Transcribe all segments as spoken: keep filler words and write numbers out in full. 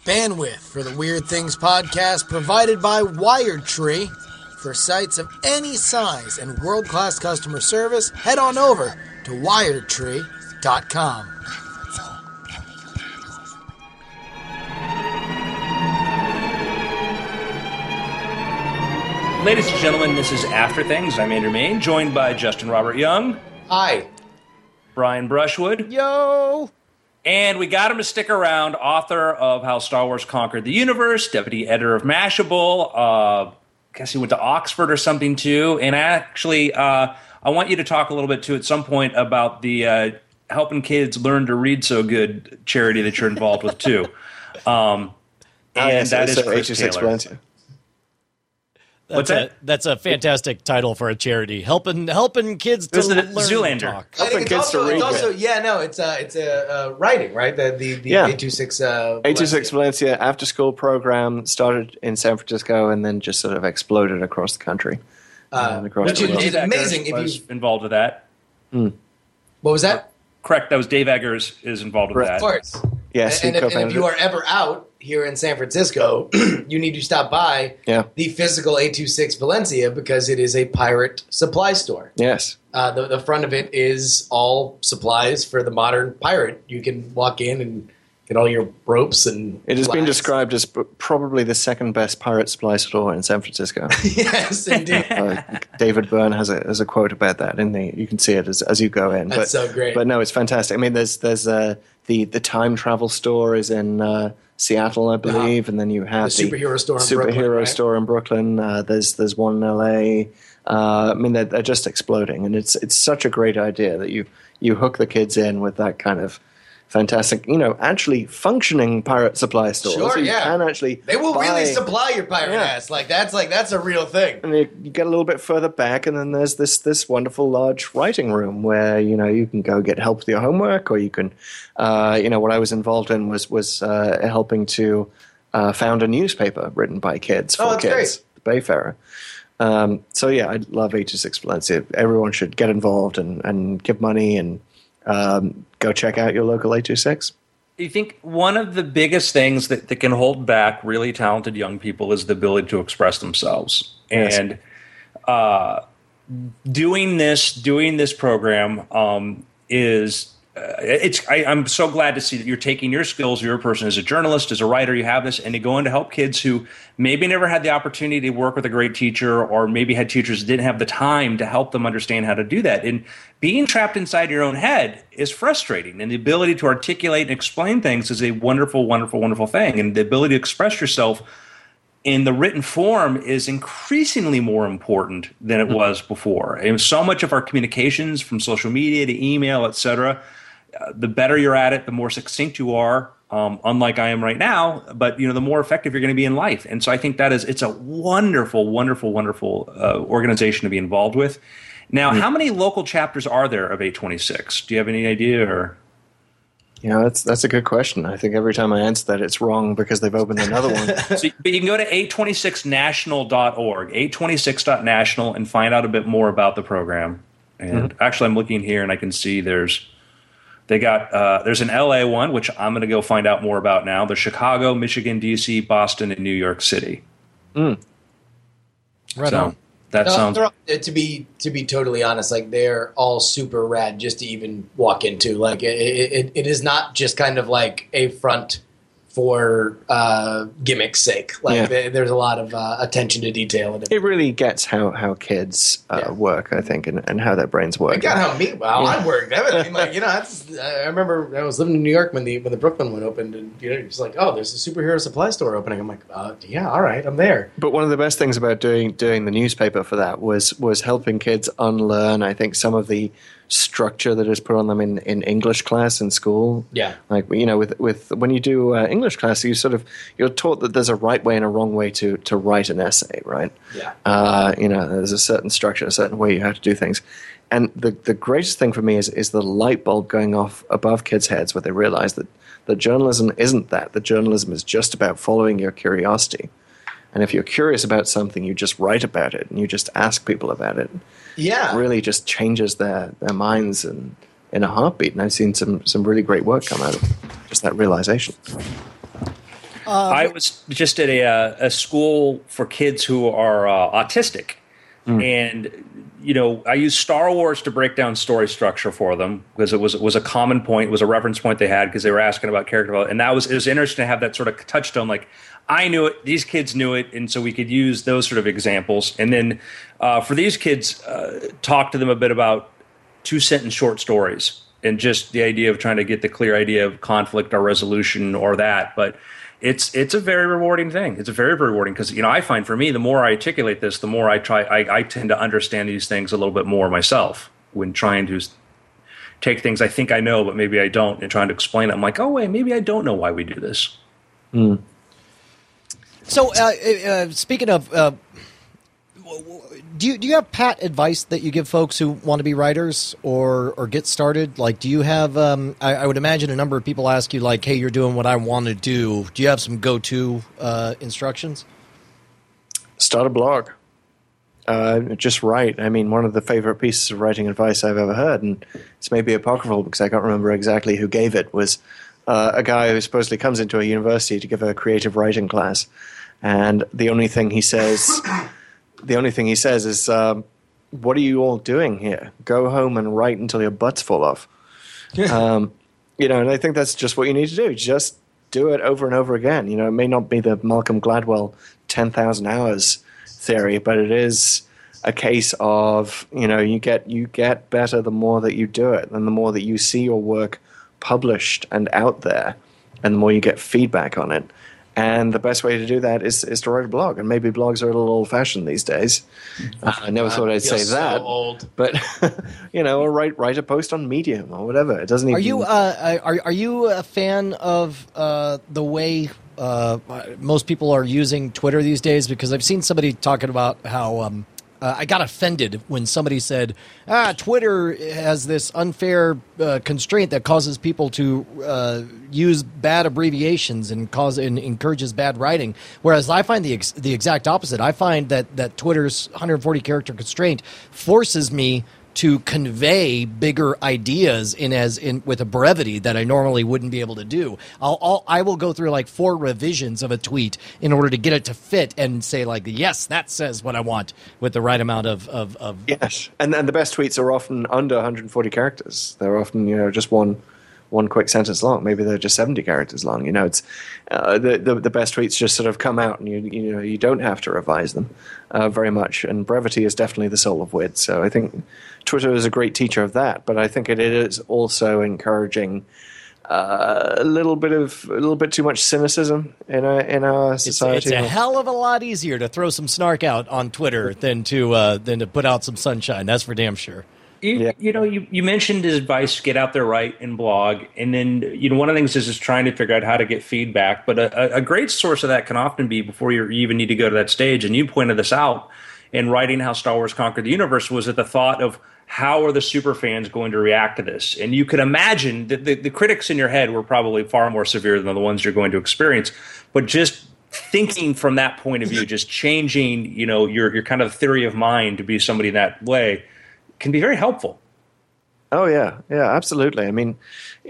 Bandwidth for the Weird Things podcast provided by Wired Tree. For sites of any size and world-class customer service, head on over to wired tree dot com. Ladies and gentlemen, this is After Things. I'm Andrew Main, joined by Justin Robert Young. Hi. Brian Brushwood. Yo! And we got him to stick around, author of How Star Wars Conquered the Universe, deputy editor of Mashable. Uh, I guess he went to Oxford or something, too. And actually, uh, I want you to talk a little bit, too, at some point about the uh, Helping Kids Learn to Read So Good charity that you're involved with, too. Um, and oh, yes, that is Chris H S Taylor. That's What's that? A, that's a fantastic title for a charity. Helping helping kids to This is learn the to Zoolander. talk. I think Helping it's kids to also, read it's also good. yeah, no, it's uh, it's a uh, writing, right? The the, the Yeah. eight two six uh, eight two six Valencia after school program started in San Francisco and then just sort of exploded across the country. Uh, and across which the is- world. It's Dave amazing Eggers if was you- involved with that. What was that? Correct. That was Dave Eggers is involved with Right. that. Of course. Yes, and, he and, if, and if co-founded you it. are ever out here in San Francisco, you need to stop by Yeah. the physical eight two six Valencia because it is a pirate supply store. Yes. Uh, the, the front of it is all supplies for the modern pirate. You can walk in and get all your ropes and It has been flags. described as p- probably the second best pirate supply store in San Francisco. Yes, indeed. uh, David Byrne has a has a quote about that in the you can see it as, as you go in. That's but, so great. But no, it's fantastic. I mean, there's there's uh, the the time travel store is in uh, Seattle, I believe, and then you have The the, superhero store in superhero Brooklyn, right? store in Brooklyn. Uh, there's there's one in L A. Uh, I mean, they're, they're just exploding, and it's it's such a great idea that you you hook the kids in with that kind of fantastic, you know, actually functioning pirate supply store. Sure, so you yeah. can actually They will buy, really supply your pirate Yeah. ass. Like that's like that's a real thing. and you, you get a little bit further back, and then there's this this wonderful large writing room where you know you can go get help with your homework, or you can, uh, you know, what I was involved in was was uh, helping to uh, found a newspaper written by kids for Oh, that's kids, the Bayfarer. Um, so yeah, I love eight two six Valencia. Everyone should get involved and, and give money and um, go check out your local eight two six. You think one of the biggest things that, that can hold back really talented young people is the ability to express themselves. Yes. And uh, doing this, doing this program um, is uh, it's. I, I'm so glad to see that you're taking your skills. You're a person as a journalist, as a writer. You have this, and you're going to help kids who maybe never had the opportunity to work with a great teacher, or maybe had teachers that didn't have the time to help them understand how to do that. And being trapped inside your own head is frustrating, and the ability to articulate and explain things is a wonderful, wonderful, wonderful thing. And the ability to express yourself in the written form is increasingly more important than it was before. And so much of our communications, from social media to email, et cetera, uh, the better you're at it, the more succinct you are, um, unlike I am right now, but you know, the more effective you're going to be in life. And so I think that is, it's a wonderful, wonderful, wonderful uh, organization to be involved with. Now, how many local chapters are there of eight twenty-six? Do you have any idea? Or You know, that's that's a good question. I think every time I answer that, it's wrong because they've opened another one. So, but you can go to eight twenty-six national dot org, eight twenty-six dot national, and find out a bit more about the program. And Mm-hmm. actually, I'm looking here, and I can see there's they got uh, there's an L A one, which I'm going to go find out more about now. There's Chicago, Michigan, D C, Boston, and New York City. Right So on. that No, sounds they're all- uh, to be to be totally honest, like they're all super rad just to even walk into. Like it, it, it is not just kind of like a front for uh, gimmick's sake. Like Yeah. there- there's a lot of uh, attention to detail in it. It really gets how, how kids uh, Yeah. work, I think, and, and how their brains work. I got how me how I worked. I mean, like you know, that's, I remember I was living in New York when the when the Brooklyn one opened, and you know, it's like, oh, there's a superhero supply store opening. I'm like, uh, yeah, all right, I'm there. But one of the best things about doing doing the newspaper for that was was helping kids unlearn, I think, some of the structure that is put on them in, in English class in school. Yeah. Like, you know, with with when you do uh, English class, you sort of you're taught that there's a right way and a wrong way to to write an essay, right? Yeah. Uh, you know, there's a certain structure, a certain way you have to do things. And the the greatest thing for me is is the light bulb going off above kids' heads where they realize that that journalism isn't that. That journalism is just about following your curiosity. And if you're curious about something, you just write about it and you just ask people about it. Yeah. It really just changes their, their minds and in a heartbeat. And I've seen some, some really great work come out of just that realization. I was just at a, uh, a school for kids who are uh, autistic. Mm. And, you know, I used Star Wars to break down story structure for them because it was it was a common point, it was a reference point they had because they were asking about character development. And that was, it was interesting to have that sort of touchstone, like, I knew it, these kids knew it, and so we could use those sort of examples. And then uh, for these kids, uh, talk to them a bit about two-sentence short stories and just the idea of trying to get the clear idea of conflict or resolution or that. But it's it's a very rewarding thing. It's a very, very rewarding because, you know, I find for me, the more I articulate this, the more I try, I, I tend to understand these things a little bit more myself when trying to take things I think I know, but maybe I don't, and trying to explain it. I'm like, oh, wait, maybe I don't know why we do this. Mm. So, uh, uh, speaking of, uh, do you do you have pat advice that you give folks who want to be writers or or get started? Like, do you have? Um, I, I would imagine a number of people ask you, like, "Hey, you're doing what I want to do." Do you have some go-to uh, instructions? Start a blog. Uh, just write. I mean, one of the favorite pieces of writing advice I've ever heard, and it's maybe apocryphal because I can't remember exactly who gave it, was uh, a guy who supposedly comes into a university to give a creative writing class, and the only thing he says. The only thing he says is, um, what are you all doing here? Go home and write until your butts fall off. um, you know, and I think that's just what you need to do. Just do it over and over again. You know, it may not be the Malcolm Gladwell ten thousand hours theory, but it is a case of, you know, you get you get better the more that you do it, and the more that you see your work published and out there, and the more you get feedback on it. And the best way to do that is, is to write a blog. And maybe blogs are a little old-fashioned these days. Uh, I never thought I'd say so that. Old. But, you know, or write, write a post on Medium or whatever. It doesn't even... Are you, uh, are, are you a fan of uh, the way uh, most people are using Twitter these days? Because I've seen somebody talking about how... Um, Uh, I got offended when somebody said, ah, Twitter has this unfair uh, constraint that causes people to uh, use bad abbreviations and cause and encourages bad writing. Whereas I find the ex- the exact opposite. I find that, that Twitter's one hundred forty character constraint forces me to convey bigger ideas in as in with a brevity that I normally wouldn't be able to do. I'll, I'll I will go through like four revisions of a tweet in order to get it to fit and say like, yes, that says what I want with the right amount of of, of yes, and and the best tweets are often under one hundred forty characters. They're often, you know, just one one quick sentence long. Maybe they're just seventy characters long. You know, it's uh, the, the the best tweets just sort of come out, and you you know you don't have to revise them uh, very much. And brevity is definitely the soul of wit. So I think Twitter is a great teacher of that. But I think it is also encouraging uh, a little bit of a little bit too much cynicism in our in our society. It's, it's a hell of a lot easier to throw some snark out on Twitter than to uh, than to put out some sunshine. That's for damn sure. You, Yeah. you know, you, you mentioned his advice, get out there, write, and blog. And then, you know, one of the things is just trying to figure out how to get feedback. But a, a great source of that can often be before you even need to go to that stage. And you pointed this out in writing How Star Wars Conquered the Universe, was at the thought of how are the super fans going to react to this? And you could imagine that the, the critics in your head were probably far more severe than the ones you're going to experience. But just thinking from that point of view, just changing, you know, your, your kind of theory of mind to be somebody that way can be very helpful. Oh, yeah. Yeah, absolutely. I mean,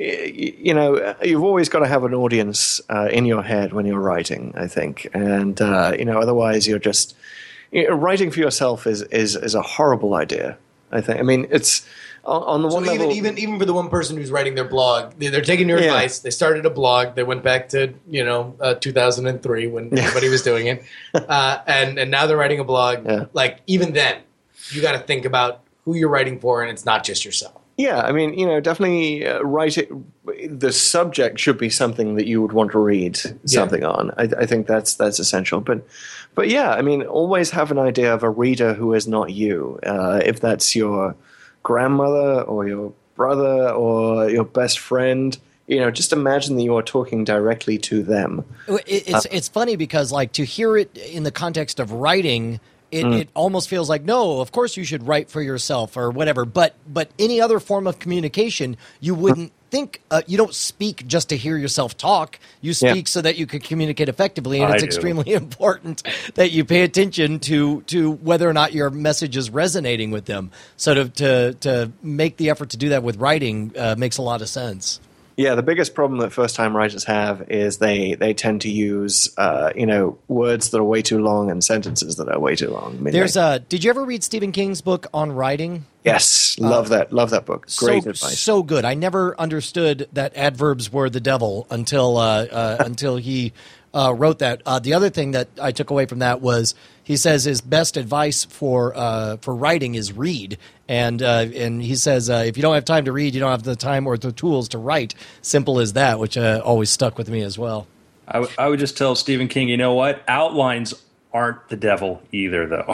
y- you know, you've always got to have an audience uh, in your head when you're writing, I think. And, uh, you know, otherwise you're just... You know, writing for yourself is, is, is a horrible idea, I think. I mean, it's... On, on the So one even, level... even even for the one person who's writing their blog, they- they're taking your Yeah. advice. They started a blog. They went back to, you know, uh, two thousand three when Yeah. everybody was doing it. Uh, and, and now they're writing a blog. Yeah. Like, even then, you got to think about who you're writing for, and it's not just yourself. Yeah, I mean, you know, definitely uh, write it. The subject should be something that you would want to read something on. I, I think that's that's essential. But, but yeah, I mean, always have an idea of a reader who is not you. Uh, if that's your grandmother or your brother or your best friend, you know, just imagine that you are talking directly to them. It, it's it's funny because like to hear it in the context of writing. It, Mm. it almost feels like, no, of course you should write for yourself or whatever. But but any other form of communication, you wouldn't think uh, you don't speak just to hear yourself talk. You Yeah. speak so that you can communicate effectively, and I it's do. extremely important that you pay attention to to whether or not your message is resonating with them. So to to to make the effort to do that with writing uh, makes a lot of sense. Yeah, the biggest problem that first-time writers have is they, they tend to use uh, you know words that are way too long and sentences that are way too long. I mean, There's they, a. Did you ever read Stephen King's book on writing? Yes, love uh, that. Love that book. Great so, advice. So good. I never understood that adverbs were the devil until uh, uh, until he uh, wrote that. Uh, the other thing that I took away from that was he says his best advice for uh, for writing is read, and uh, and he says uh, if you don't have time to read, you don't have the time or the tools to write. Simple as that, which uh, always stuck with me as well. I, w- I would just tell Stephen King, you know what? Outlines aren't the devil either, though.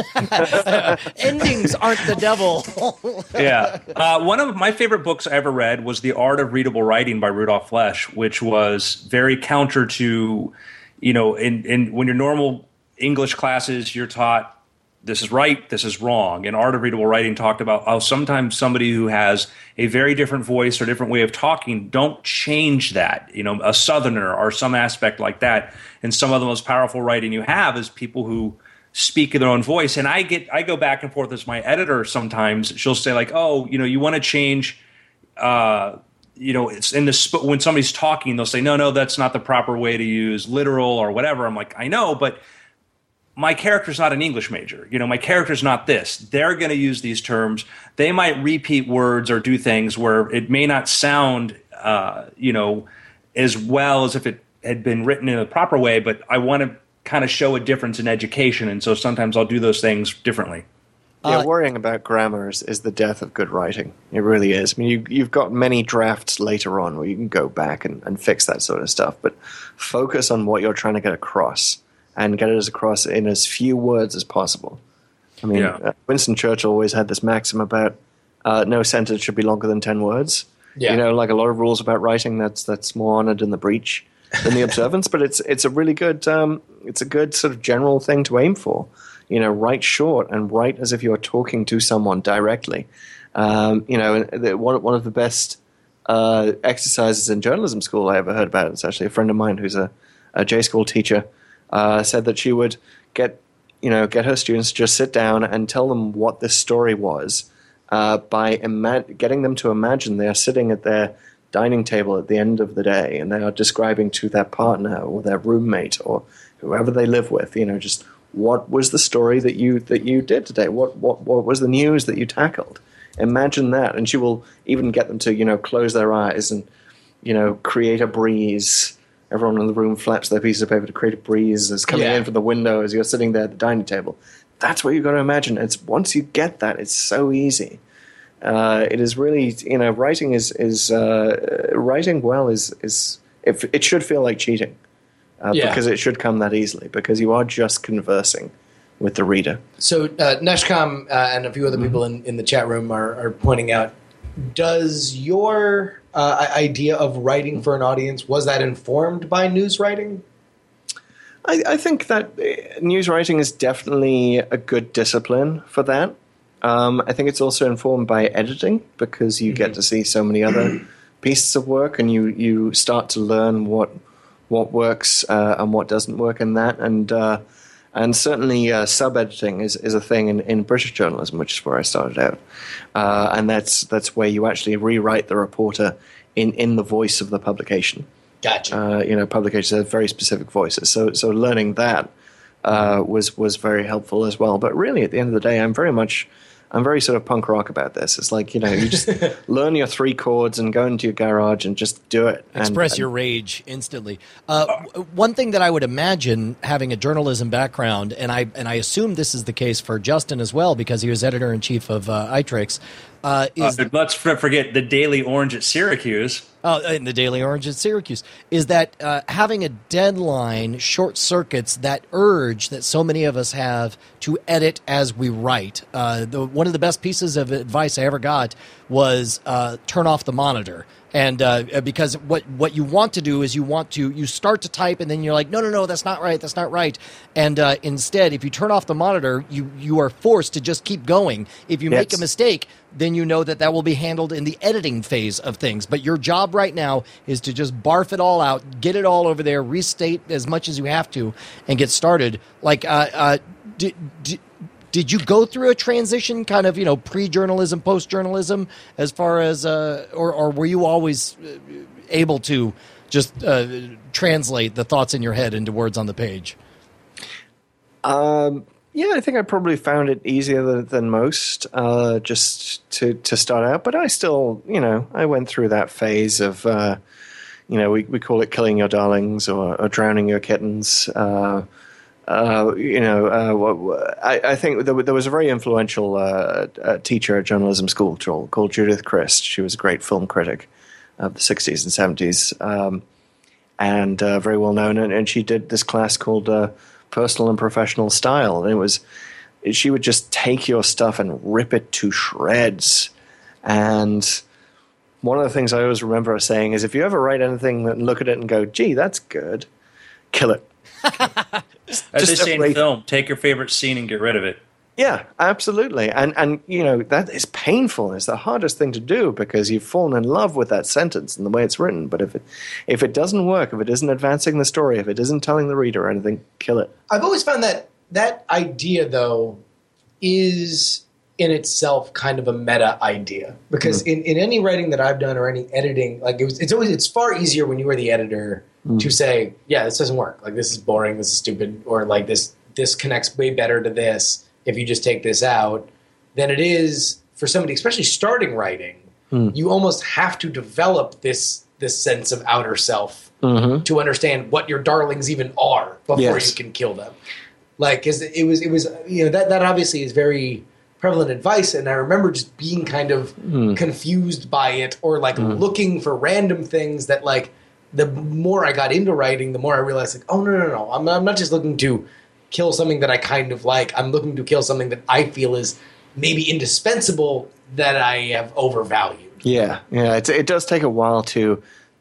Endings aren't the devil. Yeah. Uh, one of my favorite books I ever read was The Art of Readable Writing by Rudolf Flesch, which was very counter to, you know, in, in when your normal English classes, you're taught this is right, this is wrong. And Art of Readable Writing talked about how sometimes somebody who has a very different voice or different way of talking, don't change that. You know, a Southerner or some aspect like that. And some of the most powerful writing you have is people who speak in their own voice. And I get, I go back and forth as my editor sometimes. She'll say like, oh, you know, you want to change, uh, you know, it's in the sp- when somebody's talking, they'll say, no, no, that's not the proper way to use literal or whatever. I'm like, I know, but my character's not an English major. You know, my character's not this. They're going to use these terms. They might repeat words or do things where it may not sound, uh, you know, as well as if it had been written in a proper way, but I want to kind of show a difference in education, and so sometimes I'll do those things differently. Yeah, Uh, worrying about grammar is, is the death of good writing. It really is. I mean, you, you've got many drafts later on where you can go back and, and fix that sort of stuff, but focus on what you're trying to get across and get it across in as few words as possible. I mean, Yeah. uh, Winston Churchill always had this maxim about uh, no sentence should be longer than ten words. Yeah. You know, like a lot of rules about writing, that's that's more honored in the breach than the observance. But it's it's a really good um, it's a good sort of general thing to aim for. You know, write short and write as if you're talking to someone directly. Um, you know, and the, one one of the best uh, exercises in journalism school I ever heard about. It's actually a friend of mine who's a, a J school teacher. Uh, said that she would get, you know, get her students to just sit down and tell them what this story was uh, by ima- getting them to imagine they are sitting at their dining table at the end of the day and they are describing to their partner or their roommate or whoever they live with, you know, just what was the story that you that you did today? What what what was the news that you tackled? Imagine that, and she will even get them to, you know, close their eyes and, you know, create a breeze. Everyone in the room flaps their pieces of paper to create a breeze that's coming Yeah. in from the window as you're sitting there at the dining table. That's what you've got to imagine. It's once you get that, it's so easy. Uh, it is really, you know, writing is is uh, writing well is is it, it should feel like cheating uh, Yeah. because it should come that easily because you are just conversing with the reader. So uh, Neshcom uh, and a few other people in, in the chat room are, are pointing out, does your uh, idea of writing for an audience, was that informed by news writing? I, I think that uh, news writing is definitely a good discipline for that. Um, I think it's also informed by editing because you get to see so many other pieces of work and you, you start to learn what what works uh, and what doesn't work in that. And uh, and certainly uh, sub-editing is, is a thing in, in British journalism, which is where I started out. Uh, and that's that's where you actually rewrite the reporter in, in the voice of the publication. Gotcha. Uh, you know, publications have very specific voices. So so learning that uh, was was very helpful as well. But really, at the end of the day, I'm very much I'm very sort of punk rock about this. It's like, you know, you just learn your three chords and go into your garage and just do it. And, Express and, your rage instantly. Uh, w- one thing that I would imagine, having a journalism background, and I and I assume this is the case for Justin as well, because he was editor in chief of uh, iTricks. Uh, is Uh, let's f- forget the Daily Orange at Syracuse. Oh, in the Daily Orange at Syracuse, is that uh, having a deadline short circuits that urge that so many of us have to edit as we write. Uh, the, one of the best pieces of advice I ever got was uh, turn off the monitor. And uh, because what what you want to do is you want to you start to type and then you're like, no, no, no, that's not right, that's not right. And uh, instead, if you turn off the monitor, you you are forced to just keep going. If you make Yes. a mistake, then you know that that will be handled in the editing phase of things. But your job right now is to just barf it all out, get it all over there, restate as much as you have to, and get started. Like, uh, uh, do, do, did you go through a transition, kind of, you know, pre-journalism, post-journalism, as far as, uh, or, or were you always able to just uh, translate the thoughts in your head into words on the page? Um, yeah, I think I probably found it easier than, than most, uh, just to, to start out. But I still, you know, I went through that phase of, uh, you know, we, we call it killing your darlings or, or drowning your kittens. Uh, uh, you know, uh, I, I think there, there was a very influential uh, uh, teacher at journalism school called Judith Crist. She was a great film critic of the sixties and seventies, um, and uh, very well known. And, and she did this class called uh, Personal and Professional Style. And it was, she would just take your stuff and rip it to shreds. And one of the things I always remember her saying is, if you ever write anything and look at it and go, gee, that's good, kill it. As they say in film, take your favorite scene and get rid of it. Yeah, absolutely. And, and you know, that is painful. It's the hardest thing to do because you've fallen in love with that sentence and the way it's written. But if it, if it doesn't work, if it isn't advancing the story, if it isn't telling the reader anything, kill it. I've always found that that idea, though, is in itself kind of a meta idea. Because mm. in, in any writing that I've done or any editing, like it was, it's always it's far easier when you were the editor mm. to say, yeah, this doesn't work. Like, this is boring, this is stupid, or like this this connects way better to this if you just take this out, than it is for somebody, especially starting writing. Mm. You almost have to develop this this sense of outer self mm-hmm. to understand what your darlings even are before yes. you can kill them. Like, 'cause it was it was you know that that obviously is very prevalent advice, and I remember just being kind of mm. confused by it, or like mm. looking for random things that, like, the more I got into writing, the more I realized, like, oh no no no, I'm I'm not just looking to kill something that I kind of like. I'm looking to kill something that I feel is maybe indispensable that I have overvalued. Yeah, yeah. It's, it does take a while to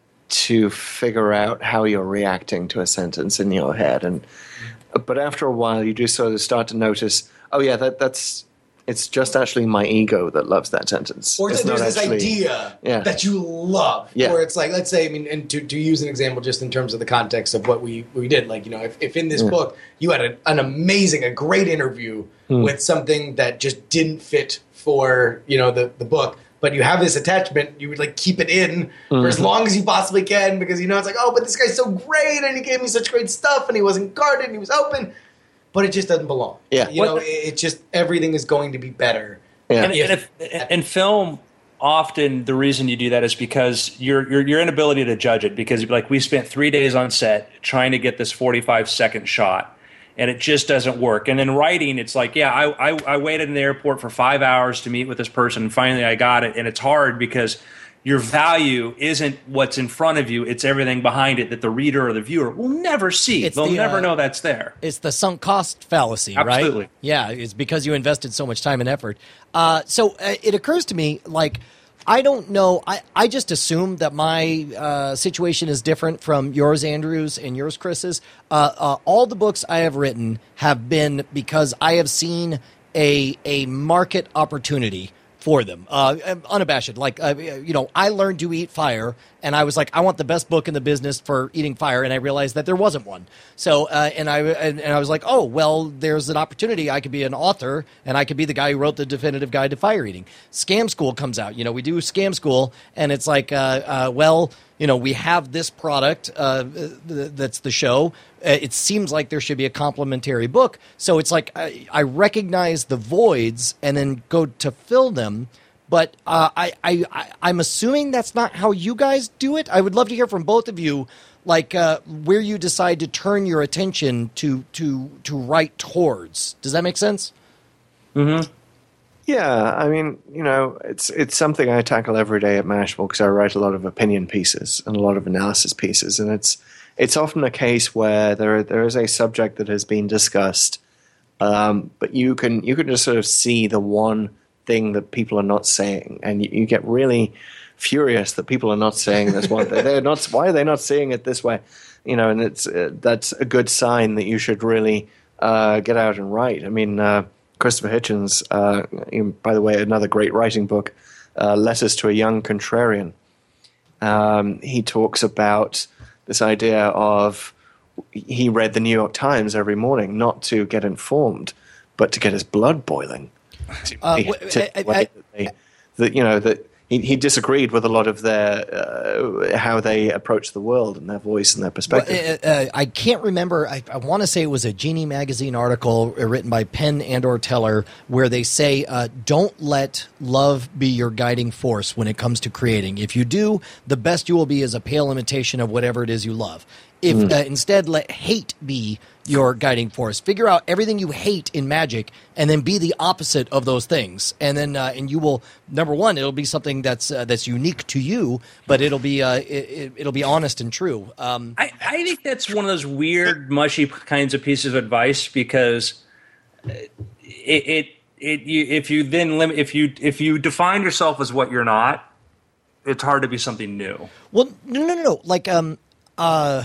to figure out how you're reacting to a sentence in your head, and but after a while, you do sort of start to notice, oh yeah, that that's it's just actually my ego that loves that sentence. Or it's there's this actually, idea yeah. that you love. Yeah. Or it's like, let's say, I mean, and to, to use an example just in terms of the context of what we, we did, like, you know, if, if in this yeah. book you had a, an amazing, a great interview mm. with something that just didn't fit for, you know, the, the book, but you have this attachment, you would, like, keep it in mm-hmm. for as long as you possibly can, because, you know, it's like, oh, but this guy's so great, and he gave me such great stuff, and he wasn't guarded, and he was open, but it just doesn't belong. Yeah. You know, it, it just, everything is going to be better. Yeah. And, and if, in film, often the reason you do that is because your, your your inability to judge it. Because, like, we spent three days on set trying to get this forty-five second shot, and it just doesn't work. And in writing, it's like, yeah, I, I I waited in the airport for five hours to meet with this person, and finally I got it. And it's hard because your value isn't what's in front of you; it's everything behind it that the reader or the viewer will never see. It's They'll the, never uh, know that's there. It's the sunk cost fallacy, Absolutely. right? Yeah, it's because you invested so much time and effort. Uh, so uh, it occurs to me, like, I don't know. I, I just assume that my uh, situation is different from yours, Andrew's, and yours, Chris's. Uh, uh, all the books I have written have been because I have seen a a market opportunity for them, uh, unabashed. Like, uh, you know, I learned to eat fire, and I was like, I want the best book in the business for eating fire, and I realized that there wasn't one. So, uh, and I and, and I was like, oh, well, there's an opportunity. I could be an author, and I could be the guy who wrote the definitive guide to fire eating. Scam School comes out. You know, we do Scam School, and it's like, uh, uh, well, you know, we have this product uh, that's the show. It seems like there should be a complementary book. So it's like I, I recognize the voids and then go to fill them. But uh, I, I, I'm assuming that's not how you guys do it. I would love to hear from both of you, like uh, where you decide to turn your attention to to to write towards. Does that make sense? Mm-hmm. Yeah, I mean, you know, it's it's something I tackle every day at Mashable because I write a lot of opinion pieces and a lot of analysis pieces, and it's it's often a case where there there is a subject that has been discussed, um, but you can you can just sort of see the one thing that people are not saying, and you, you get really furious that people are not saying this one. They're not. Why are they not seeing it this way? You know, and it's uh, that's a good sign that you should really uh, get out and write. I mean. Uh, Christopher Hitchens, uh, by the way, another great writing book, uh, Letters to a Young Contrarian. Um, he talks about this idea of he read the New York Times every morning, not to get informed, but to get his blood boiling. Uh, He- w- to- I- I- way that they- that you know that he, he disagreed with a lot of their uh, how they approach the world and their voice and their perspective. Uh, uh, I can't remember. I, I want to say it was a Genie magazine article written by Penn and or Teller where they say, uh, don't let love be your guiding force when it comes to creating. If you do, the best you will be is a pale imitation of whatever it is you love. If uh, instead let hate be your guiding force, figure out everything you hate in magic, and then be the opposite of those things, and then uh, and you will number one, it'll be something that's uh, that's unique to you, but it'll be uh, it, it'll be honest and true. Um, I, I think that's one of those weird, mushy kinds of pieces of advice because it it, it you, if you then limit if you if you define yourself as what you're not, it's hard to be something new. well, no, no, no, no. Like um, uh.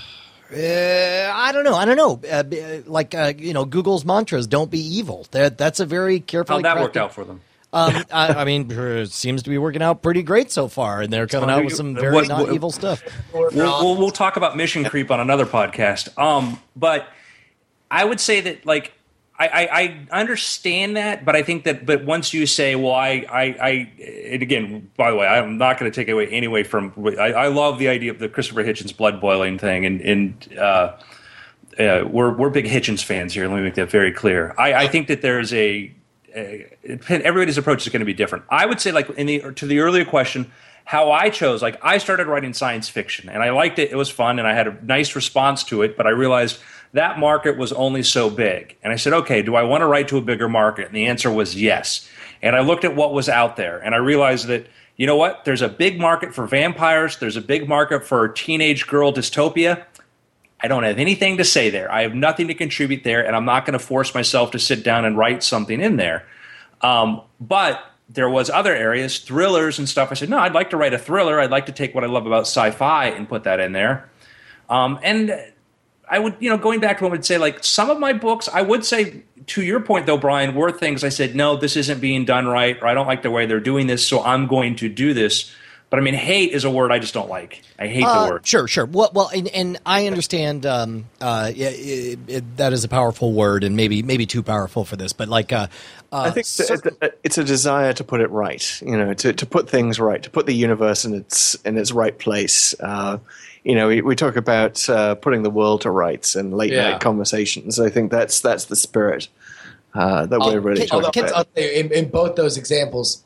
Uh, I don't know. I don't know. Uh, b- uh, like uh, you know, Google's mantras: "Don't be evil." That that's a very carefully. How'd that worked crafted- out for them? Um, I, I mean, it seems to be working out pretty great so far, and they're coming out with some very What- not what- evil stuff. We'll, we'll, we'll talk about mission creep on another podcast. Um, but I would say that, like, I, I, I understand that, but I think that, but once you say, well, I, I, I and again, by the way, I'm not going to take away anyway from, I, I love the idea of the Christopher Hitchens blood boiling thing, and, and uh, uh, we're, we're big Hitchens fans here. Let me make that very clear. I, I think that there's a, a, everybody's approach is going to be different. I would say, like, in the, to the earlier question, how I chose, like, I started writing science fiction, and I liked it. It was fun, and I had a nice response to it, but I realized that market was only so big. And I said, okay, do I want to write to a bigger market? And the answer was yes. And I looked at what was out there, and I realized that, you know what, there's a big market for vampires. There's a big market for teenage girl dystopia. I don't have anything to say there. I have nothing to contribute there, and I'm not going to force myself to sit down and write something in there. Um, but there was other areas, thrillers and stuff. I said, no, I'd like to write a thriller. I'd like to take what I love about sci-fi and put that in there. Um, and I would, you know, going back to what I would say, like, some of my books, I would say, to your point, though, Brian, were things I said, no, this isn't being done right, or I don't like the way they're doing this, so I'm going to do this. But I mean, hate is a word I just don't like. I hate Uh, the word. Sure, sure. Well, well, and, and I understand um, uh, yeah, it, it, that is a powerful word, and maybe maybe too powerful for this. But like, uh, uh, I think cer- it's- it's a desire to put it right, you know, to, to put things right, to put the universe in its in its right place. Uh, you know, we, we talk about uh, putting the world to rights and late Yeah. night conversations. I think that's that's the spirit uh, that I'll- we're really can- talking Although, about. I'll tell you, in, in both those examples,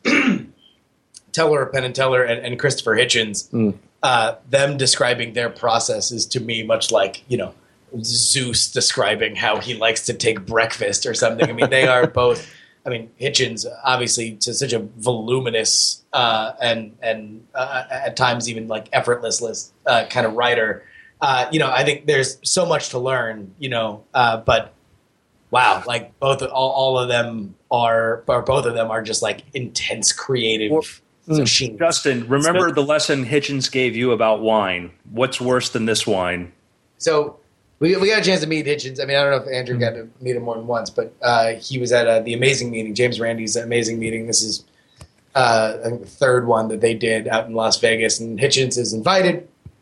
Teller, Penn and Teller, and, and Christopher Hitchens, Mm. uh, them describing their process is to me much like, you know, Zeus describing how he likes to take breakfast or something. I mean, they are both. I mean, Hitchens obviously to such a voluminous uh, and and uh, at times even like effortless uh, kind of writer. Uh, you know, I think there's so much to learn. You know, uh, but wow, like both all, all of them are, or both of them are just like intense creative Well, machines. Justin, remember the lesson Hitchens gave you about wine. What's worse than this wine? So we we got a chance to meet Hitchens. I mean, I don't know if Andrew got to meet him more than once, but uh, he was at uh, the Amazing Meeting, James Randi's Amazing Meeting. This is uh, I think the third one that they did out in Las Vegas, and Hitchens is invited.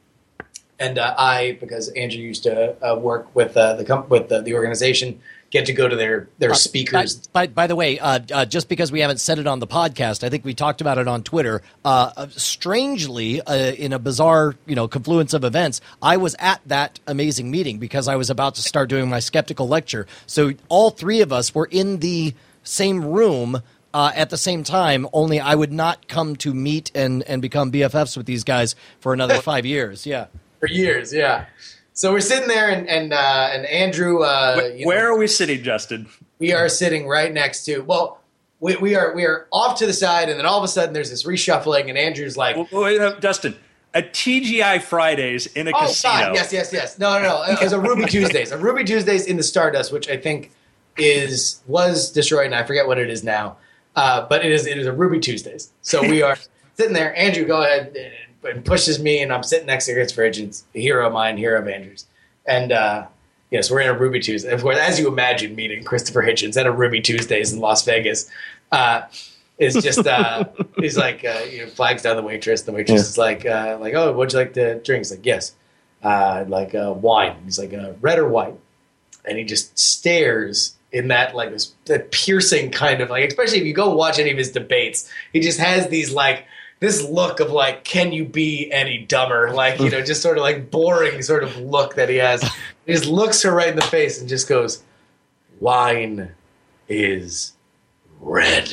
And uh, I, because Andrew used to uh, work with uh, the comp- with the, the organization, get to go to their their speakers. By, by, by the way, uh, uh, just because we haven't said it on the podcast, I think we talked about it on Twitter. Uh, uh, strangely, uh, in a bizarre, you know, confluence of events, I was at that amazing meeting because I was about to start doing my skeptical lecture. So all three of us were in the same room uh, at the same time. Only I would not come to meet and and become B F Fs with these guys for another five years. Yeah. For years, yeah. So we're sitting there, and and uh, and Andrew. Uh, Where, you where know, are we sitting, Justin? we are sitting right next to. Well, we, we are we are off to the side, and then all of a sudden there's this reshuffling, and Andrew's like, Wait, wait, no, Justin, a T G I Fridays in a "Oh casino. God, yes, yes, yes." No, no, no. It was a Ruby Tuesdays. A Ruby Tuesdays in the Stardust, which I think is was destroyed, and I forget what it is now. Uh, but it is it is a Ruby Tuesdays. So we are sitting there. Andrew, go ahead and, and pushes me, and I'm sitting next to Christopher Hitchens, a hero of mine, hero of Andrew's. And uh, yes, we're in a Ruby Tuesday. Of course, as you imagine, meeting Christopher Hitchens at a Ruby Tuesdays in Las Vegas uh, is just uh, he's like uh, you know, flags down the waitress. The waitress Yeah. is like uh, like oh, what'd you like to drink? He's like yes, uh, like uh, wine. He's like uh, red or white, and he just stares in that like this that piercing kind of like, especially if you go watch any of his debates, he just has these like this look of like, can you be any dumber? Like, you know, just sort of like boring sort of look that he has. He just looks her right in the face and just goes, "Wine is red."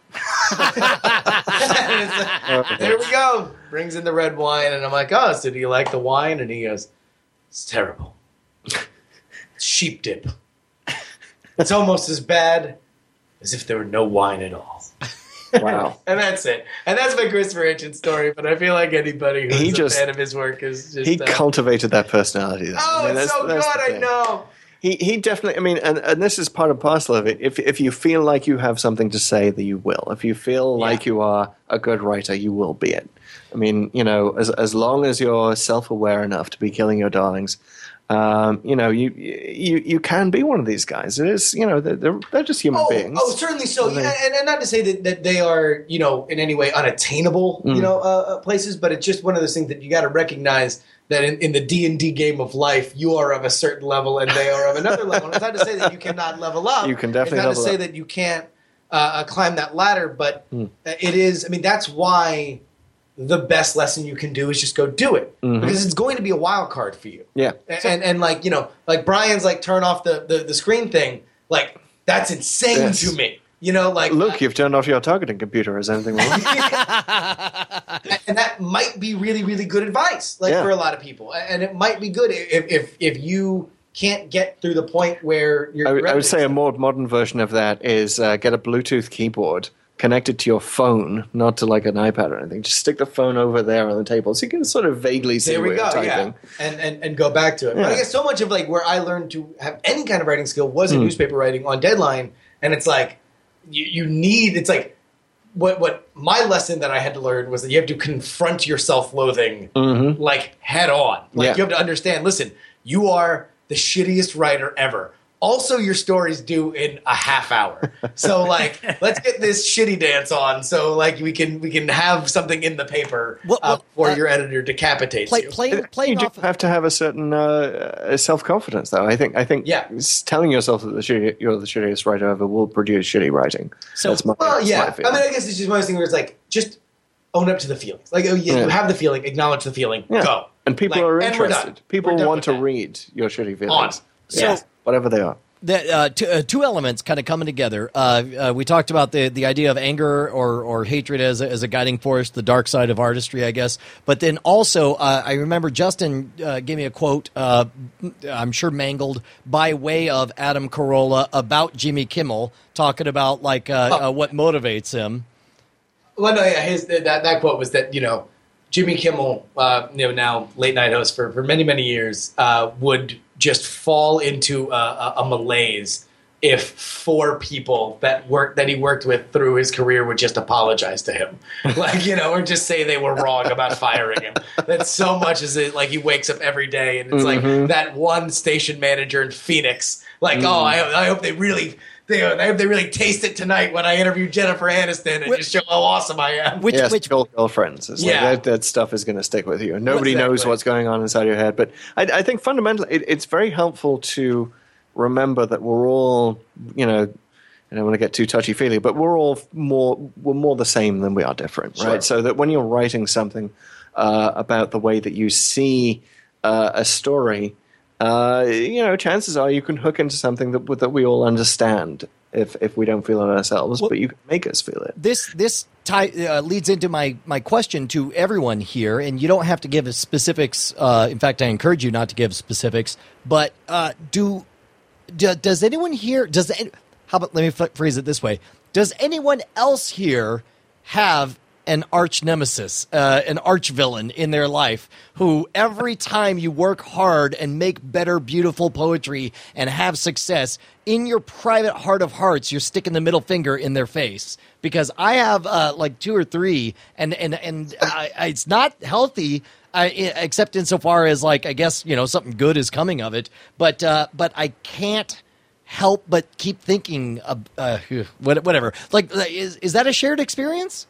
There we go. Brings in the red wine, and I'm like, "Oh, so do you like the wine?" And he goes, "It's terrible. It's sheep dip. It's almost as bad as if there were no wine at all." Wow. And that's it. And that's my Christopher Hitchens story, but I feel like anybody who's He a just- fan of his work is just... He uh, cultivated that personality. Though. oh, I mean, it's that's- so that's good, the I thing. know. He he definitely. I mean, and, and this is part and parcel of it. If if you feel like you have something to say, that you will. If you feel Yeah. like you are a good writer, you will be it. I mean, you know, as as long as you're self aware enough to be killing your darlings, um, you know, you you you can be one of these guys. It is, you know, they're they're, they're just human Oh, beings. oh, certainly so. And they- Yeah, and, and not to say that, that they are, you know, in any way unattainable, Mm. you know, uh, uh, places, but it's just one of those things that you got to recognize that in, in the D and D game of life, you are of a certain level and they are of another level. And it's not to say that you cannot level up. You can definitely It's not level to say up. that you can't uh, uh, climb that ladder, but Mm. it is. I mean, that's why the best lesson you can do is just go do it Mhm. because it's going to be a wild card for you. Yeah. And, and and like, you know, like Brian's like turn off the, the, the screen thing. Like, that's insane Yes. to me. You know, like Look, you've turned off your targeting computer. Is anything wrong? and that might be really, really good advice, like Yeah. for a lot of people. And it might be good if if, if you can't get through the point where you're. I, would- I would say a ready. more modern version of that is uh, get a Bluetooth keyboard connected to your phone, not to like an iPad or anything. Just stick the phone over there on the table so you can sort of vaguely see There we where go, you're yeah, typing. and, and and go back to it. But I Yeah. guess so much of like where I learned to have any kind of writing skill was in Hmm. newspaper writing on deadline, and it's like you, you need. It's like what what my lesson that I had to learn was that you have to confront your self-loathing Mhm. like head on. Like Yeah. you have to understand. Listen, you are the shittiest writer ever. Also, your story's due in a half hour. So, like, let's get this shitty dance on, so like we can we can have something in the paper Well, uh, well, before uh, your editor decapitates Play, you. playing You playing do off. have to have a certain uh, self confidence, though. I think. I think. Yeah. s- telling yourself that the shitty, you're the shittiest writer ever will produce shitty writing. So- that's my. Well, that's yeah. my I feeling. mean, I guess it's just one of those things where it's like, just own up to the feelings. Like, oh, yeah, Yeah. you have the feeling, acknowledge the feeling, Yeah. go. And people Like, are and we're done. interested. People We're done want with to that. read your shitty On. feelings. So- Yeah. Whatever they are. The, uh, two, uh, two elements kind of coming together. Uh, uh, we talked about the, the idea of anger or, or hatred as a, as a guiding force, the dark side of artistry, I guess. But then also, uh, I remember Justin uh, gave me a quote, uh, I'm sure mangled, by way of Adam Carolla about Jimmy Kimmel, talking about like uh, Oh. uh, what motivates him. Well, no, yeah, his, that, that quote was that, you know, Jimmy Kimmel, uh, you know, now late night host for, for many, many years, uh, would just fall into a, a, a malaise if four people that work that he worked with through his career would just apologize to him, like, you know, or just say they were wrong about firing him. That's so much as it like he wakes up every day and it's Mm-hmm. like that one station manager in Phoenix, like, Mm. oh, I, I hope they really. They, I hope they really taste it tonight when I interview Jennifer Aniston and Wh- just show how awesome I am. Which, yes, which old girlfriends. It's like Yeah. that, that stuff is going to stick with you. Nobody Exactly. knows what's going on inside your head. But I, I think fundamentally, it, it's very helpful to remember that we're all, you know, I don't want to get too touchy feely, but we're all more we're more the same than we are different, Sure. right? So that when you're writing something uh, about the way that you see uh, a story, uh, you know, chances are you can hook into something that that we all understand. If if we don't feel it ourselves, Well- but you can make us feel it. this this tie, uh, leads into my, my question to everyone here, and you don't have to give us specifics. Uh, in fact, I encourage you not to give specifics. But uh, do, do does anyone here? Does any, how about let me f- phrase it this way? Does anyone else here have an arch nemesis, uh, an arch villain in their life who every time you work hard and make better, beautiful poetry and have success, in your private heart of hearts, you're sticking the middle finger in their face? Because I have uh, like two or three, and and and I, I, it's not healthy. I, except insofar as like I guess you know something good is coming of it, but uh, but I can't help but keep thinking of, uh, whatever. Like, is is that a shared experience?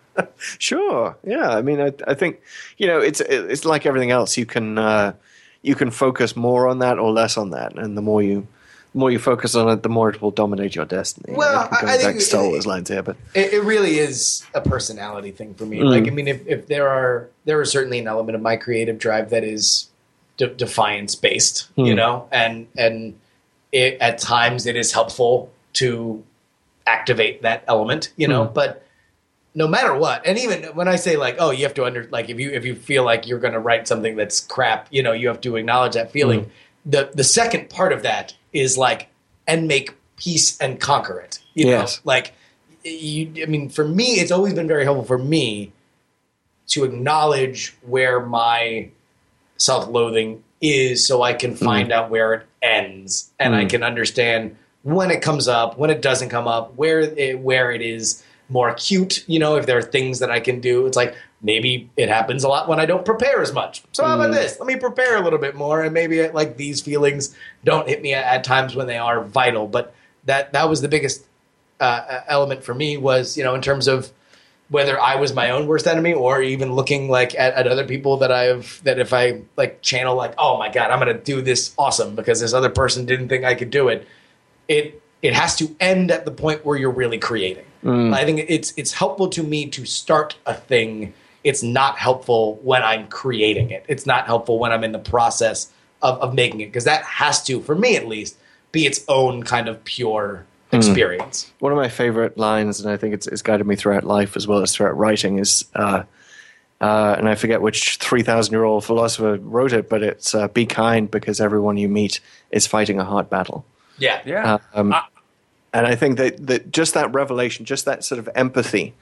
Sure. Yeah. I mean, I, I think you know it's it's like everything else. You can uh, you can focus more on that or less on that, and the more you more you focus on it, the more it will dominate your destiny. Well, Like, I- going I back think to Star it- Wars lines here, but It, it really is a personality thing for me. Mm. Like, I mean, if, if there are there is certainly an element of my creative drive that is de- defiance based, you Mm. know, and and it, at times it is helpful to activate that element, you know, Mm. but no matter what, and even when I say like, oh, you have to under like if you if you feel like you're going to write something that's crap, you know, you have to acknowledge that feeling. Mm. The the second part of that is like, and make peace and conquer it. You Yes. know, like you. I mean, for me, it's always been very helpful for me to acknowledge where my self-loathing is, so I can find out where it ends, and I Mm. can understand when it comes up, when it doesn't come up, where it, where it is more acute. You know, if there are things that I can do, it's like maybe it happens a lot when I don't prepare as much. So how about this? Let me prepare a little bit more, and maybe like these feelings don't hit me at, at times when they are vital. But that that was the biggest uh, element for me, was, you know, in terms of whether I was my own worst enemy, or even looking like at, at other people that I've, that if I like channel like, oh my God, I'm going to do this awesome because this other person didn't think I could do it. It, it has to end at the point where you're really creating. Mm. I think it's, it's helpful to me to start a thing. It's not helpful when I'm creating it. It's not helpful when I'm in the process of, of making it, because that has to, for me at least, be its own kind of pure experience. one of my favorite lines, and I think it's, it's guided me throughout life as well as throughout writing, is, uh, uh, and I forget which three thousand year old philosopher wrote it, but it's uh, be kind because everyone you meet is fighting a hard battle. Yeah. Yeah. Um, I- and I think that, that just that revelation, just that sort of empathy,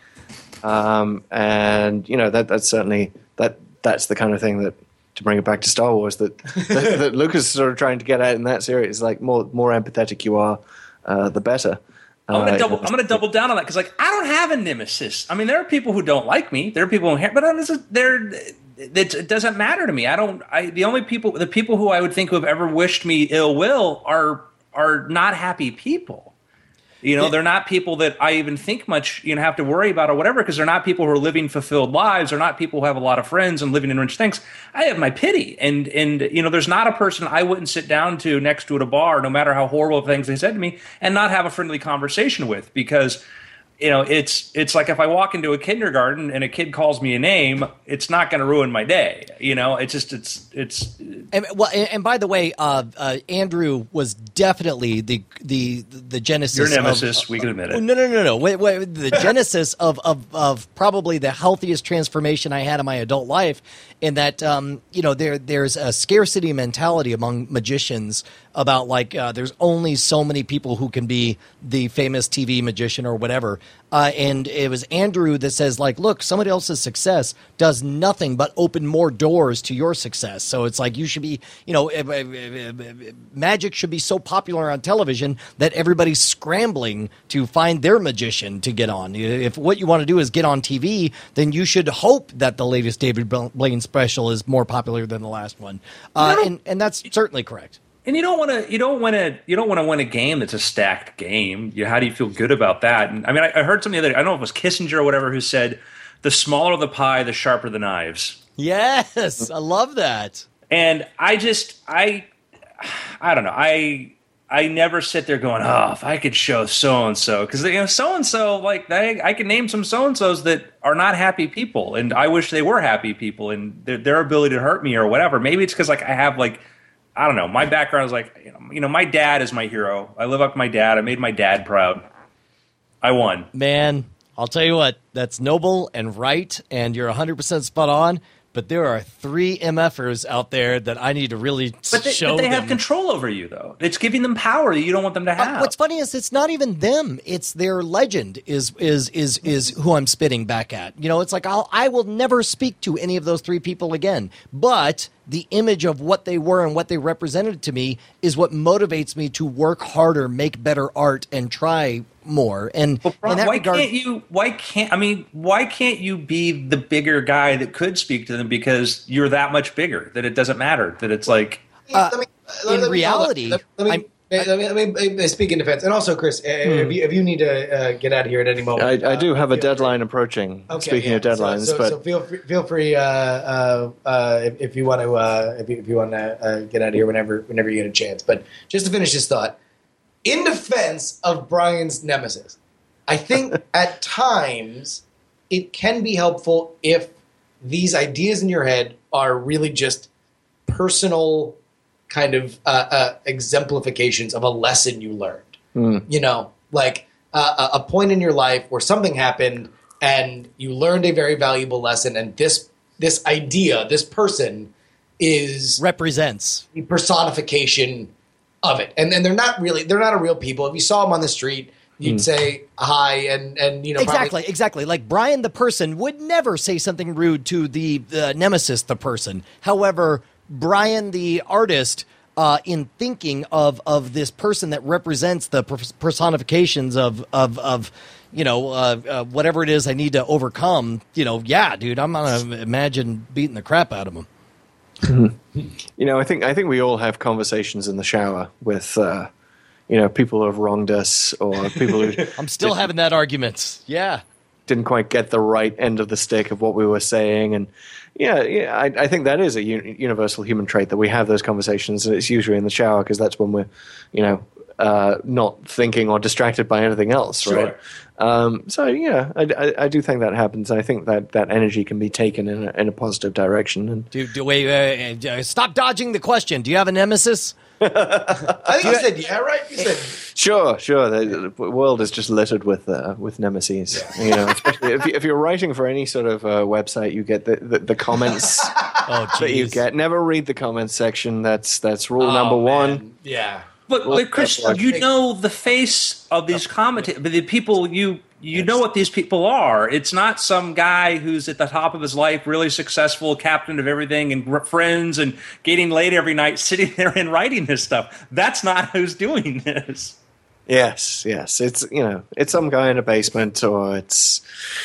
um, and you know that that's certainly that that's the kind of thing that, to bring it back to Star Wars, that that, that Lucas is sort of trying to get at in that series. Like more more empathetic you are, uh, the better. I'm gonna Uh, double. you know, I'm gonna double down on that because, like, I don't have a nemesis. I mean, there are people who don't like me. There are people who, but this is, there. It, it doesn't matter to me. I don't. I the only people, the people who I would think who have ever wished me ill will are are not happy people. You know, they're not people that I even think much, you know, have to worry about or whatever, because they're not people who are living fulfilled lives. They're not people who have a lot of friends and living in rich things. I have my pity. And, and you know, there's not a person I wouldn't sit down to next to at a bar, no matter how horrible things they said to me, and not have a friendly conversation with, because, you know, it's it's like if I walk into a kindergarten and a kid calls me a name, it's not going to ruin my day. You know, it's just it's it's And, well, and, and by the way, uh, uh, Andrew was definitely the the the genesis. your nemesis. Of, we can admit Oh, it. no, no, no, no. Wait, wait, the genesis of, of, of probably the healthiest transformation I had in my adult life, in that, um, you know, there there's a scarcity mentality among magicians about, like, uh, there's only so many people who can be the famous T V magician or whatever. Uh, and it was Andrew that says, like, look, somebody else's success does nothing but open more doors to your success. So it's like you should be, you know, uh, uh, uh, magic should be so popular on television that everybody's scrambling to find their magician to get on. If what you want to do is get on T V, then you should hope that the latest David Blaine special is more popular than the last one. Uh, No. and, and that's certainly correct. And you don't want to. You don't want to. You don't want to win a game that's a stacked game. You, how do you feel good about that? And I mean, I, I heard something the other day. I don't know if it was Kissinger or whatever who said, "The smaller the pie, the sharper the knives." Yes, I love that. And I just, I, I don't know. I, I never sit there going, "Oh, if I could show so and so," because you know, so and so, like they, I can name some so and so's that are not happy people, and I wish they were happy people, and their, their ability to hurt me or whatever. Maybe it's because like I have like. I don't know. My background is like, you know, you know, my dad is my hero. I live up to my dad. I made my dad proud. I won. Man, I'll tell you what, that's noble and right, and you're one hundred percent spot on, but there are three MFers out there that I need to really But they, show but they them. have control over you, though. It's giving them power that you don't want them to have. Uh, what's funny is it's not even them; it's their legend is is is is who I'm spitting back at. You know, it's like I'll, I will never speak to any of those three people again. But the image of what they were and what they represented to me is what motivates me to work harder, make better art, and try more. And Well, Ron, in that why regard, can't you? Why can't I mean? Why can't you be the bigger guy that could speak to them because you're that much bigger that it doesn't matter that it's like Uh, Let me- in let me- reality, let, let me, I'm- let me, let me, let me speak in defense. And also, Chris, uh, if, you, if you need to uh, get out of here at any moment, I, I do uh, have a feel deadline approaching. Okay, Speaking yeah. of deadlines, so, so, but so feel free, feel free uh, uh, uh, if, if you want to uh, if you, if you want to uh, get out of here whenever whenever you get a chance. But just to finish this thought, in defense of Brian's nemesis, I think at times it can be helpful if these ideas in your head are really just personal kind of uh, uh, exemplifications of a lesson you learned. Mm. You know, like uh, a point in your life where something happened and you learned a very valuable lesson, and this this idea, this person is represents the personification of it. And and they're not really they're not a real people. If you saw them on the street, you'd mm. say hi, and and you know exactly probably- exactly like Brian the person would never say something rude to the, the nemesis the person. However, Brian the artist, uh, in thinking of of this person that represents the personifications of of of you know uh, uh, whatever it is I need to overcome, you know, yeah, dude, I'm gonna imagine beating the crap out of him. You know, I think I think we all have conversations in the shower with. Uh, You know, people who have wronged us, or people who I'm still having that argument. Yeah, didn't quite get the right end of the stick of what we were saying, and yeah, yeah, I, I think that is a un- universal human trait that we have those conversations, and it's usually in the shower because that's when we're, you know, uh, not thinking or distracted by anything else, sure. right? Um, so yeah, I, I, I do think that happens. I think that that energy can be taken in a, in a positive direction. And do, do wait, uh, uh, stop dodging the question. Do you have a nemesis? I think you said yeah, right? You said sure, sure. The, the world is just littered with uh, with nemesis. Yeah. You know, especially if, you, if you're writing for any sort of uh, website, you get the the, the comments oh, that you get. Never read the comments section. That's that's rule oh, number man. one. Yeah. But, but Chris, you know the face of these commentators, the people you you know what these people are. It's not some guy who's at the top of his life, really successful, captain of everything, and friends, and getting laid every night, sitting there and writing this stuff. That's not who's doing this. Yes, yes. It's you know, it's some guy in a basement, or it's.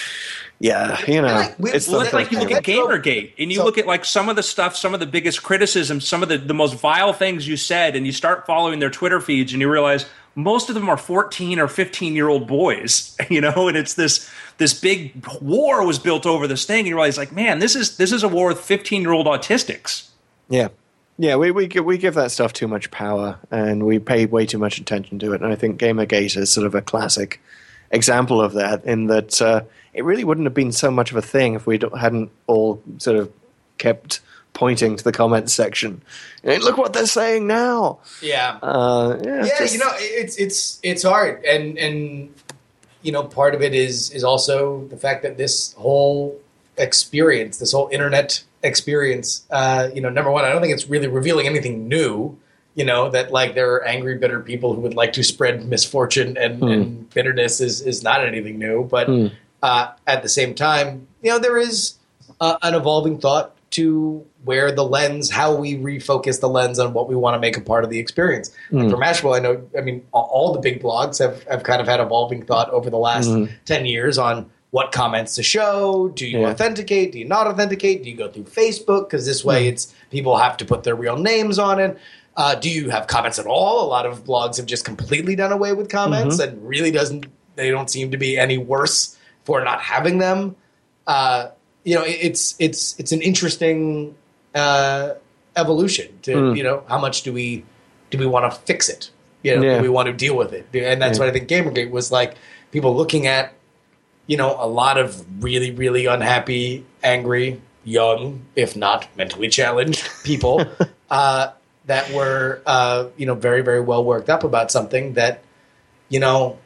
Yeah, you know, like, it's well, it's like you look at Gamergate, and you so, look at like some of the stuff, some of the biggest criticisms, some of the, the most vile things you said, and you start following their Twitter feeds, and you realize most of them are fourteen or fifteen year old boys, you know, and it's this this big war was built over this thing, and you realize like, man, this is this is a war with fifteen year old autistics. Yeah. Yeah, we we give, we give that stuff too much power, and we pay way too much attention to it. And I think Gamergate is sort of a classic example of that, in that uh, it really wouldn't have been so much of a thing if we hadn't all sort of kept pointing to the comments section. And look what they're saying now. Yeah, uh, yeah. Yeah, just, you know, it's it's it's hard, and and you know, part of it is is also the fact that this whole experience, this whole internet experience, uh, you know, number one, I don't think it's really revealing anything new. You know, that like there are angry, bitter people who would like to spread misfortune, and, hmm. and bitterness is, is not anything new. But hmm. uh, at the same time, you know, there is uh, an evolving thought to where the lens, how we refocus the lens on what we want to make a part of the experience. Hmm. Like for Mashable, I know, I mean, all the big blogs have, have kind of had evolving thought over the last hmm. ten years on what comments to show. Do you yeah. authenticate? Do you not authenticate? Do you go through Facebook? Because this way, hmm. it's people have to put their real names on it. Uh, do you have comments at all? A lot of blogs have just completely done away with comments, mm-hmm. and really doesn't. They don't seem to be any worse for not having them. Uh, you know, it, it's it's it's an interesting uh, evolution. To mm. you know, how much do we do we want to fix it? You know, yeah. do we want to deal with it? And that's yeah. what I think Gamergate was like. People looking at, you know, a lot of really really unhappy, angry, young, if not mentally challenged people. uh, that were, uh, you know, very, very well worked up about something that, you know,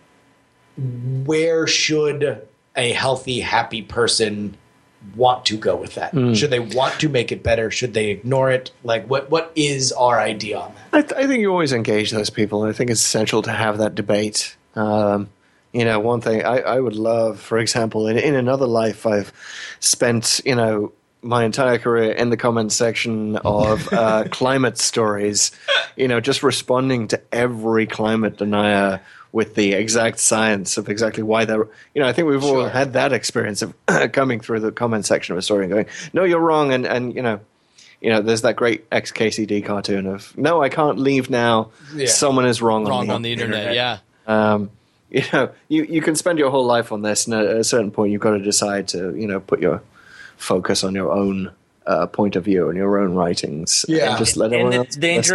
where should a healthy, happy person want to go with that? Mm. Should they want to make it better? Should they ignore it? Like, what what is our idea on that? I, th- I think you always engage those people. I think it's essential to have that debate. Um, you know, one thing I, I would love, for example, in, in another life, I've spent, you know, my entire career in the comments section of uh, climate stories, you know, just responding to every climate denier with the exact science of exactly why they're, you know, I think we've all Sure. had that experience of coming through the comment section of a story and going, no, you're wrong. And, and you know, you know, there's that great ex K C D cartoon of, no, I can't leave now. Yeah. Someone is wrong, Wrong on the, on the internet, internet. yeah. Um, you know, you, you can spend your whole life on this, and at a certain point you've got to decide to, you know, put your focus on your own uh, point of view and your own writings. Yeah. And just let And everyone the else danger is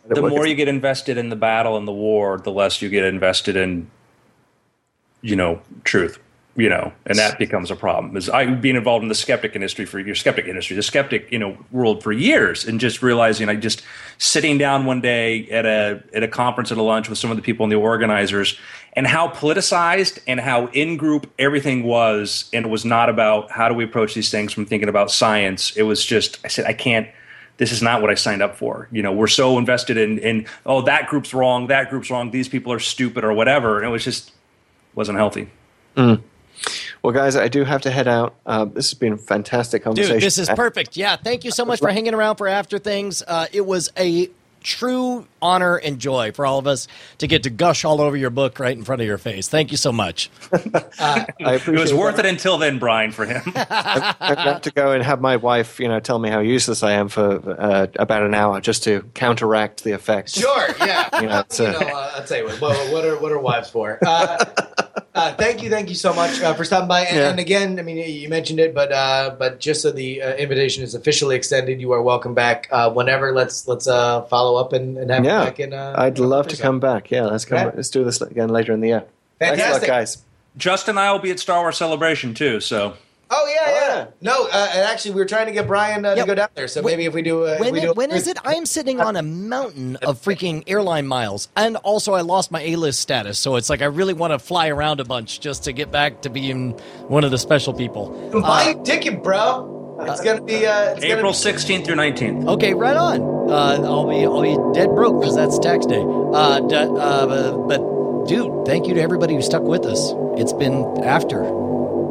the more you get invested in the battle and the war, the less you get invested in, you know, truth. You know, and that becomes a problem. Is I've been involved in the skeptic industry for your skeptic industry, the skeptic, you know, world for years, and just realizing, I just sitting down one day at a at a conference at a lunch with some of the people and the organizers, and how politicized and how in group everything was, and it was not about how do we approach these things from thinking about science. It was just, I said, I can't. This is not what I signed up for. You know, we're so invested in in oh, that group's wrong, that group's wrong, these people are stupid or whatever, and it was just wasn't healthy. Mm. Well, guys, I do have to head out. Uh, this has been a fantastic conversation. Dude, this is perfect. Yeah, thank you so much for hanging around for After Things. Uh, it was a true honor and joy for all of us to get to gush all over your book right in front of your face. Thank you so much. uh, I appreciate it was worth that. it until then, Brian, for him. I, I got to go and have my wife, you know, tell me how useless I am for uh, about an hour just to counteract the effect. Sure, yeah. You know, it's, you uh, know uh, I'll tell you what. What, what are what are wives for? Uh, uh, thank you, thank you so much uh, for stopping by. And, Yeah. and again, I mean, you mentioned it, but uh, but just so the uh, invitation is officially extended, you are welcome back uh, whenever. Let's let's uh, follow up and, and have yeah, you back in. Uh, I'd in a love month to or so. come back. Yeah, let's come. Okay. Let's do this again later in the year. Thanks a lot, Fantastic. guys. Justin and I will be at Star Wars Celebration too. So Oh yeah, Oh, yeah. yeah. No, uh, and actually, we were trying to get Brian uh, Yep. to go down there. So When- maybe if we do, uh, if When, we it- do when is it? I am sitting on a mountain of freaking airline miles. And also, I lost my A-list status. So it's like I really want to fly around a bunch just to get back to being one of the special people. Buy a ticket, bro. It's gonna be uh, it's April Gonna sixteenth through nineteenth. Okay, right on. Uh, I'll be I'll be dead broke because that's tax day. Uh, d- uh, but, but dude, thank you to everybody who stuck with us. It's been after.